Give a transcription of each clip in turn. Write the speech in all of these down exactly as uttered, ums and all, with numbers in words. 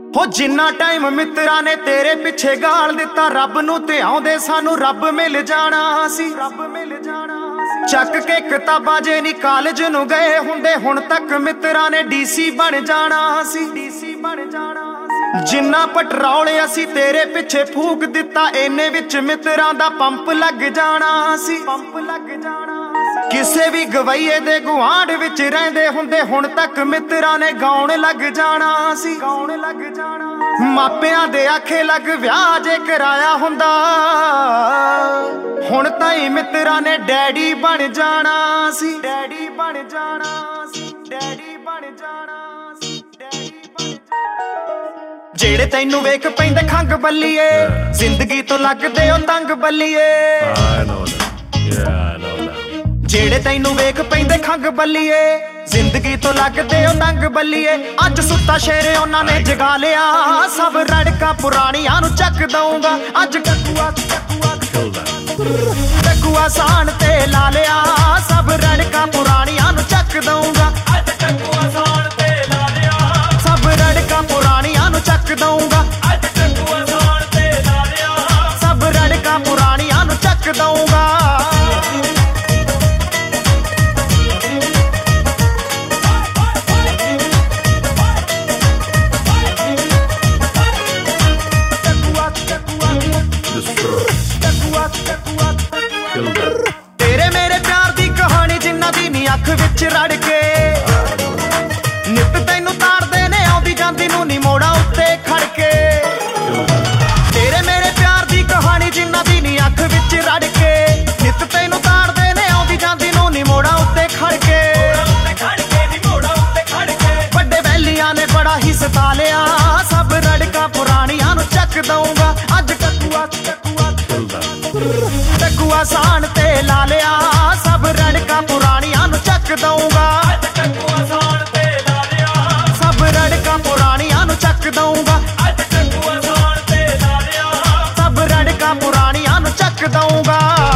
हो जिन्ना टाइम मित्रां ने तेरे पिछे गाल दिता, रब नू ते आउंदे सानू रब मिल जाना सी। रब मिल जाना चक के किताबां जे नी कॉलेज नू गए हुंदे, हुण तक मित्रां ने डीसी बन जाना सी। डीसी बन जाना जिन्ना पटरौल असी तेरे पिछे फूक दिता, इन्ने विच मित्रां दा पंप लग जाना सी। पंप लग जाना किसे भी गवैये दे गुआंढ विच रहिंदे हुंदे, हुण तक मित्रां ने गाउण लग जाना सी। गाउण लग जाना मापियां दे आखे लग विआह जे कराया हुंदा, हुण ताईं मित्रां ने डैडी बन जाना सी। डैडी बन जाना सी। डैडी बन जाना सी। डैडी बन जाना जेड़े तैनू वेख पैंदे खंग बल्लीए, जिंदगी तो लगदे ओ तंग बल्लीए। जेड़े तैनू वेख पैंदे खंग बल्लीए, जिंदगी तो लगदे ओ तंग बल्लीए। अज सुत्ता शेरे उन्हां ने जगा लिया, सब रड़का पुराणियां नू चक दूंगा। अज टकुआ टकुआ सान ते ला लिया, सब रड़का पुराणियां नू चक दूंगा। अज टकुआ सान ते ला लिया, सब रड़का पुराणियां नू चक दूंगा। अज टकुआ सान ते ला लिया, सब रड़का पुराणियां नू चक दूंगा। तेरे मेरे प्यार दी कहानी जिन्ना दी नी अख विच रड़ के, नित तैनू तारदे ने आउंदी जांदी नू नी मोड़ा उत्ते खड़ के। तेरे मेरे प्यार दी कहानी जिन्ना दी नी अख विच रड़ के, नित तैनू तारदे ने आउंदी जांदी नू नी मोड़ा उत्ते खड़ के। बड़े वैलियां ने बड़ा ही सता लिया, सब रड़का पुराणियां नू चक दूंगा। अज टकुआ टकुआ सान ते ला लिया, सब रड़का पुराणियां नू चक दूंगा। सब रड़का पुराणियां नू चक दूंगा। सब रड़का पुराणियां नू चक दूंगा।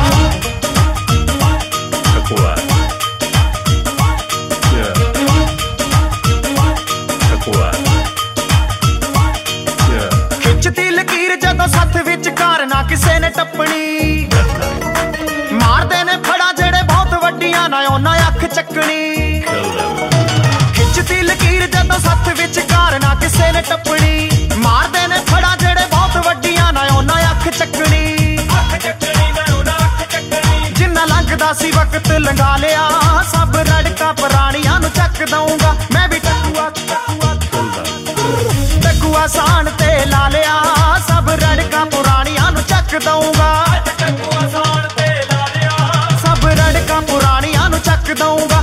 खिचती लकीर जदों सत्थ विच कार ना किसे ने टप्पनी, मारदे ने फड़ा जेड़े बहुत वड्डियां ना उन्हां अख चकनी। खिचती लकीर जदों सत्थ विच कार ना किसे ने टप्पनी, मारदे ने फड़ा जेड़े बहुत वड्डियां ना उन्हां अख चकनी। जिन्ना लंघदा सी वक्त लंघा लिया, सब रड़का पुराणियां नू चक दूंगा। मैं भी टकुआ टकुआ सान ते ला लिया, सब रड़का पुराणियां नू चक दूंगा। सब रड़का पुराणियां नू चक दूंगा।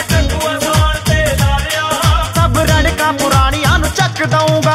सब रड़का पुराणियां नू चक दूंगा।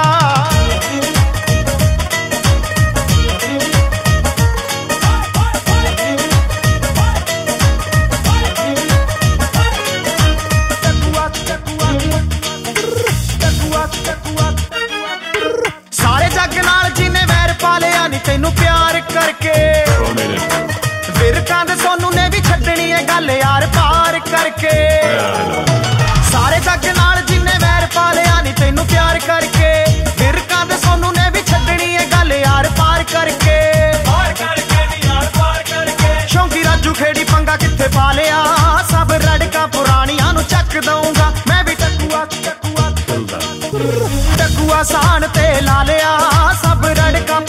सारे जग नाल जिन्ने वैर पा लिया नी तैनू प्यार करके, विरकां दे सोनू ने भी छड्डनी है गल यार पार करके। सारे जग नाल जिन्ने वैर पा लिया नी तैनू प्यार करके, विरकां दे सोनू ने भी छड्डनी है गल यार पार करके। शौंकी राजू खेड़ी पंगा कित्थे पा लिया, सब रड़का पुराणियां नू चक दूंगा। मैं भी टकुआ टकुआ सान ते ला लिया, सब रड़का